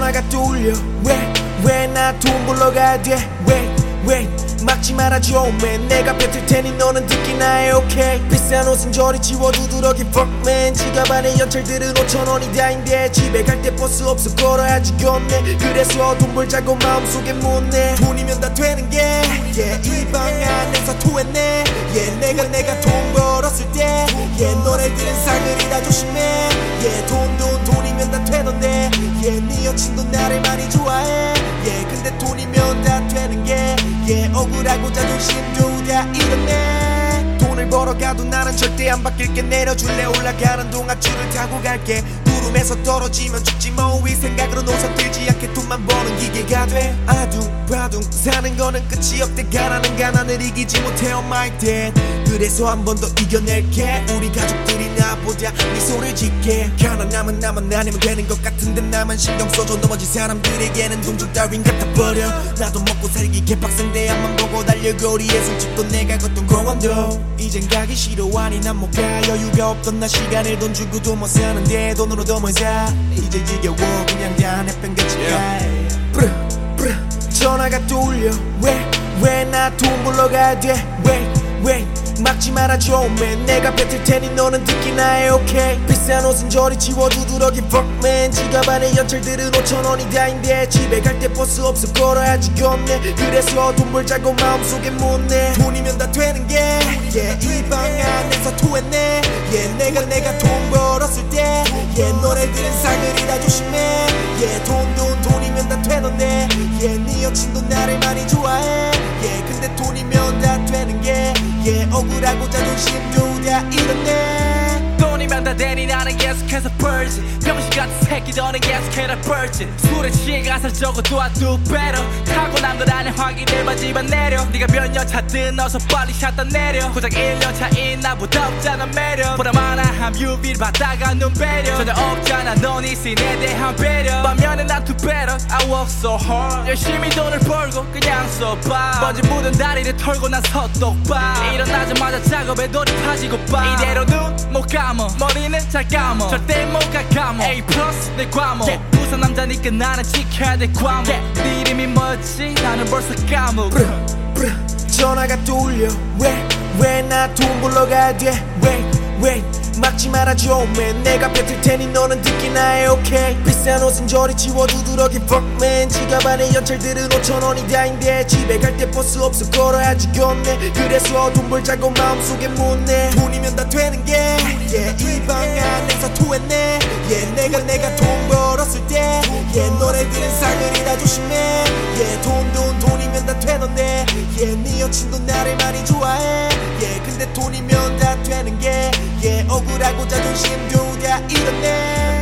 전화가 또 울려. 왜 나 돈 벌러 가야 돼? 왜 막지 말아줘. man 내가 뱉을 테니 너는 듣기나 해. 오케이 비싼 옷은 저리 치워 두드러기 fuck man. 지갑 안에 연철들은 5,000원이 다인데 집에 갈 때 버스 없어 걸어야지 걷네. 그래서 돈 벌자고 마음속에 묻네. 돈이면 다 되는 게 이 방 안에서 토했네. 내가 돈 벌었을 때 너네들은 사그리다 조심해. 돈이면 다 되던데. 네 여친도 나를 많이 좋아해. 근데 돈이면 다 되는 게 억울하고 자존심도 다 잃었네. 돈을 벌어가도 나는 절대 안 바뀔게. 내려줄래? 올라가는 동안 줄을 타고 갈게. 구름에서 떨어지면 죽지 뭐. 이 생각으로 노선 들지 않게 돈만 버는 기계가 돼. 아둥바둥 사는 거는 끝이 없대. 가라는 가난을 이기지 못해 on my dad. 그래서 한 번 더 이겨낼게. 우리 가족들이 나보다 미소를 짓게. 가난하면 나만 아니면 되는 것 같은데 나만 신경 써줘. 넘어진 사람들에게는 동족 따윈 갖다버려. 나도 먹고 살기 개빡센데 앞만 보고 달려. 거리에 술집도 내가 걷던 공원도 이젠 가기 싫어. 아니 난 못 가. 여유가 없던 나 시간을 돈 주고도 못 사는데 돈으로 더 못 사. 이제 지겨워 그냥 다 내팽개치가. 전화가 또 울려. 왜 나 돈 벌러 가야 돼? 왜 막지 말아줘. man 내가 뱉을 테니 너는 듣기나 해. 오케이 비싼 옷은 저리 치워 두드러기 fuck man. 지갑 안에 연철들은 5,000원이 다인데 집에 갈 때 버스 없어 걸어야지 걷네. 그래서 돈 벌자고 마음속에 묻네. 돈이면 다 되는 게 이 방 안에서 토했네. 내가 돈 벌었을 때 너네들은 사그리다 조심해. 돈이면 다 되던데. 네 여친도 나를 많이 좋아해. 근데 돈이면 다 되는 게 억울하고 자존심도 다 잃었네. 돈이면 다 되니 나는 계속해서 벌지. 병신 같은 새끼 너는 계속해라 벌지. 술에 취해 가서 적어도 두 배로 타고난 걸 아는 확인을 바지만 내려. 네가 몇 년 차든 어서 빨리 샷다 내려. 고작 1년 차인 나보다 없잖아 매력. 보다 많아 함 유비를 받다가 눈 배려. 전혀 없잖아 넌 이 씬에 대한 배려. 반면에 난 두 배로 I work so hard. 열심히 돈을 벌고 그냥 써봐. 먼지 묻은 다리를 털고 난 서똑봐. 일어나자마자 작업에 돌입하지고 봐. 이대로 눈 못 감어 머리는 잘 감어. 절대 못 가 감어. A 플러스 내 과목. 우선 남자니까 나는 지켜야 돼 과목. 네 이름이 뭐였지 나는 벌써 까먹. 전화가 또 울려. 왜 나 돈 벌러 가야 돼? 왜 막지 말아줘. man 내가 뱉을 테니 너는 듣기나 해. 오케이 비싼 옷은 저리 치워 두드러기 fuck man. 지갑 안에 연철들은 5,000원이 다인데 집에 갈 때 버스 없어 걸어야지 걷네. 그래서 돈 벌자고 마음속에 묻네. 돈이면 다 되는 게 이 방 안에서 토했네. 내가 돈 벌었을 때 너네들은 사그리다 조심해. 돈이면 다 되던데. 네 여친도 나를 많이 좋아해. 근데 돈이면 다 되는 게 억울하고 자존심도 다 잃었네.